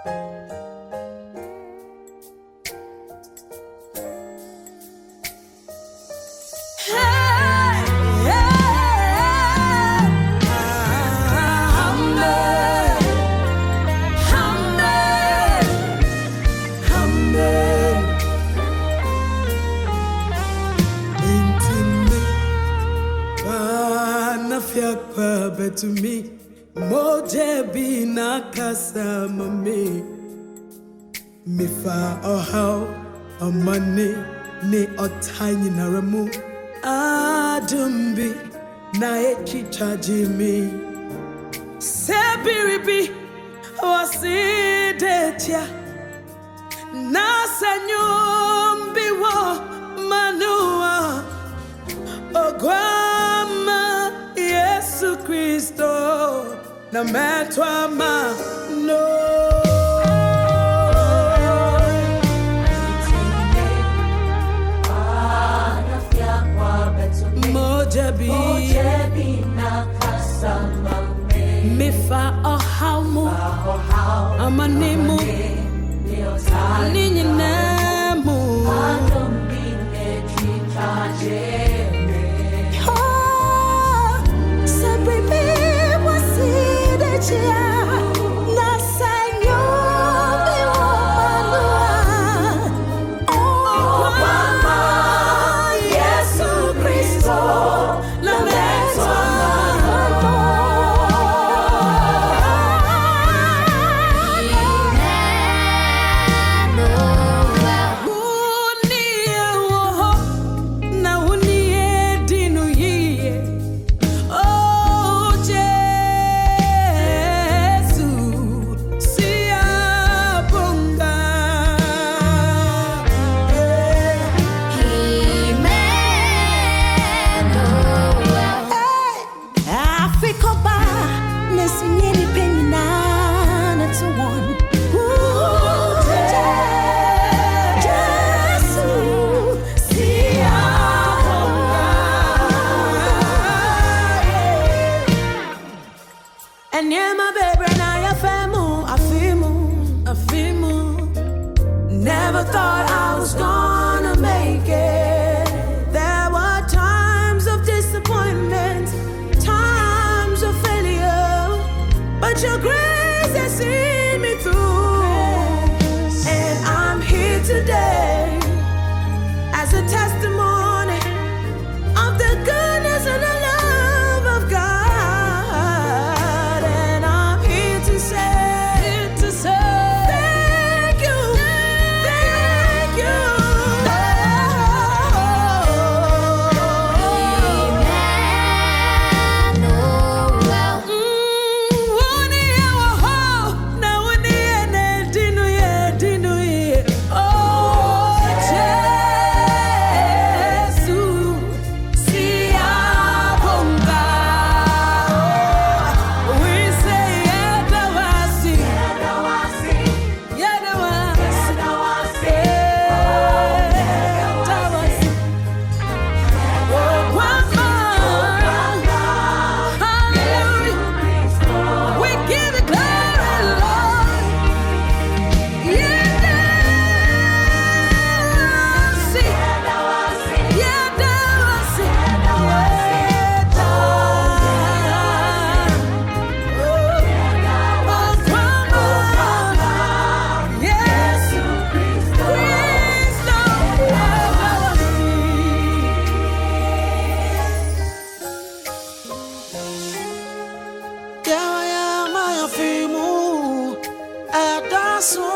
To me, moje bina kasa mami, me fa how a money ne a tiny naramu, adumbi na echi charge me, sebiribi wasi detia, na sanyum biwa manua, ogwama Yesu Kristo na metwa ma no mojabi na kasama me fa ohamu amanimu ninyinamu adomine chichaje Never thought I was gonna make it. There were times of disappointment, times of failure, but your grace has seen me through. And I'm here today as a testimony of the goodness and the love of God. And I'm here to say, so